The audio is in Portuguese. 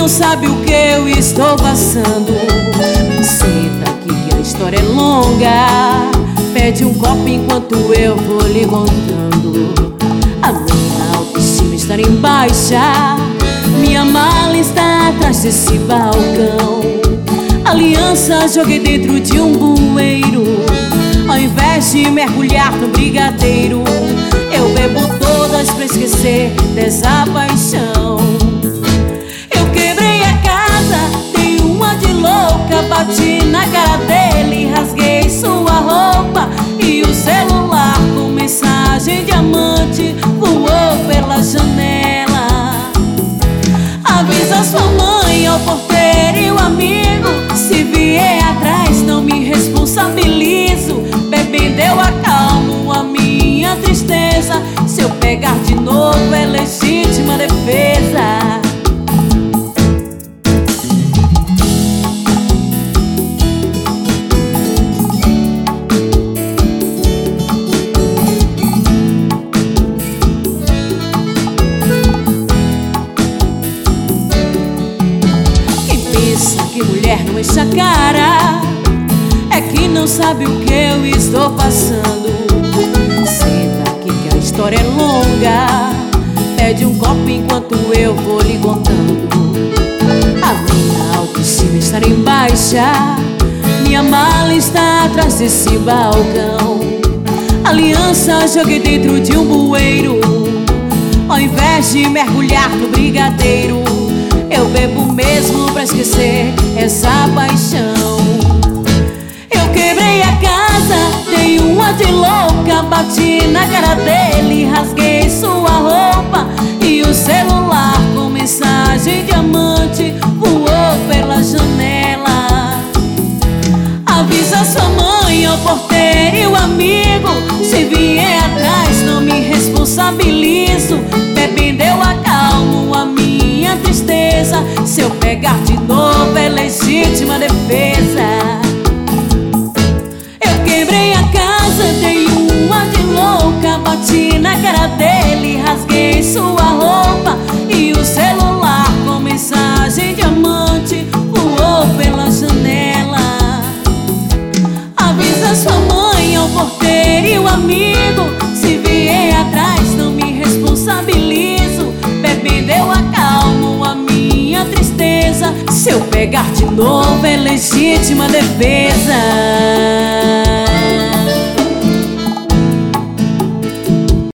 não sabe o que eu estou passando. Senta aqui que a história é longa. Pede um copo enquanto eu vou lhe contando. A minha autoestima está em baixa. Minha mala está atrás desse balcão. Aliança joguei dentro de um bueiro. Ao invés de mergulhar no brigadeiro, eu bebo todas pra esquecer dessa paixão. Eu quebrei a casa, dei uma de louca. Bati na cara dele, rasguei sua roupa. E o celular com mensagem de amante voou pela janela. Avisa sua mãe, ao porteiro e o amigo. Se vier atrás não me responsabilizo. Bebendo eu acalmo a minha tristeza. Se eu pegar de novo é legítima defesa. Que mulher não enche a cara é que não sabe o que eu estou passando. Senta aqui que a história é longa. Pede um copo enquanto eu vou lhe contando. A minha autoestima está em baixa. Minha mala está atrás desse balcão. Aliança joguei dentro de um bueiro. Ao invés de mergulhar no brigadeiro, eu bebo mesmo pra esquecer essa paixão. Eu quebrei a casa, dei uma de louca. Bati na cara dele, rasguei sua roupa. E o celular com mensagem de amante voou pela janela. Avisa sua mãe, ao porteiro e o amigo. Se vier atrás não me responsabilizo. Bebendo eu acalmo a minha tristeza. Se eu pegar de novo é legítima defesa. Eu quebrei a casa, dei uma de louca. Bati na cara dele, rasguei sua roupa. E o celular com mensagem de amante voou pela janela. Avisa sua mãe, ao porteiro e o amigo. Se vier atrás não me responsabilizo. Bebendo eu acalmo a minha tristeza. Se eu pegar de novo é legítima defesa.